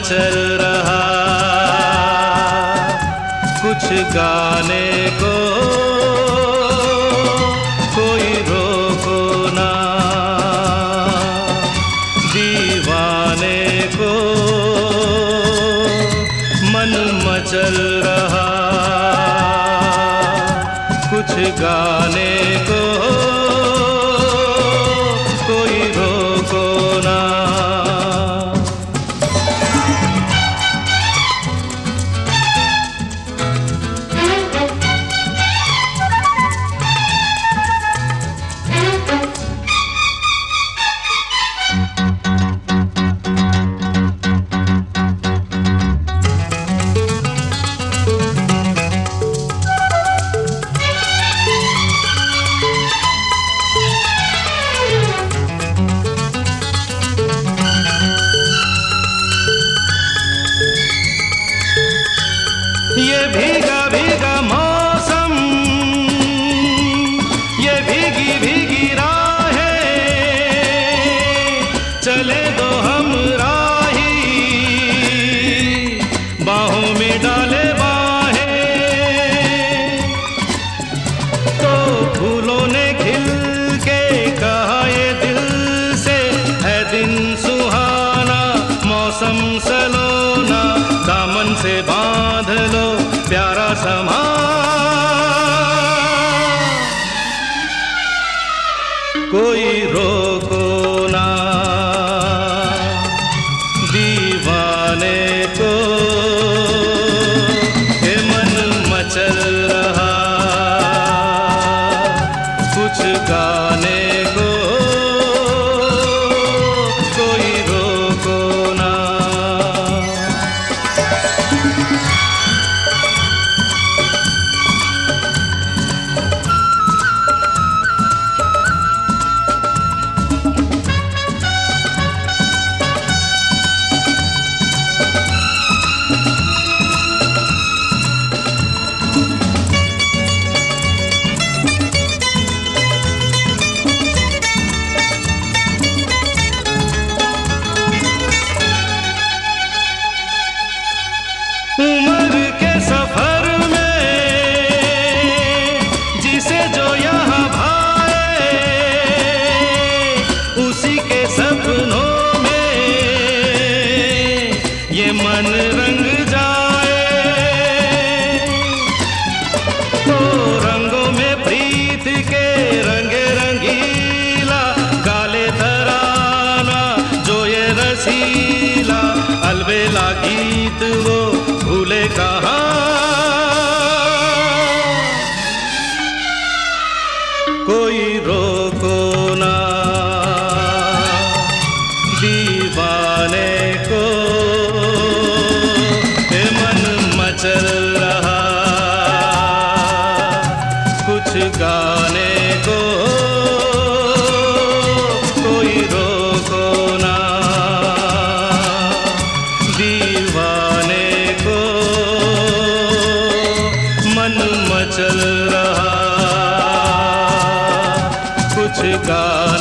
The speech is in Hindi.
मचल रहा, कुछ गाने को कोई रोको ना, दीवाने को मन मचल रहा, कुछ गाने को कोई रोको ना। ये भीगा भीगा मौसम, ये भीगी भीगी राहें, चले दो हम राही, बाहों में डाले बाहें। तो फूलों ने खिल के कहा ये दिल से, है दिन सुहाना मौसम सलोना, दामन से बांध लो प्यारा समा, कोई रोको ना, दीवाने को ये मन मचल रहा, कुछ गाने को कोई रोको ना। उम्र के सफर में जिसे जो यहाँ भाए, उसी के सपनों में ये मन रंग जाए। तो रंगों में प्रीत के रंगे रंगीला, गाले तराना जो ये रसीला, अलबेला गीत वो भूले कहाँ, कोई रोको ना, दीवाने को ये मन मचल रहा, कुछ गाने को कोई रोको ना, दीवाने को मन मचल रहा, कुछ गा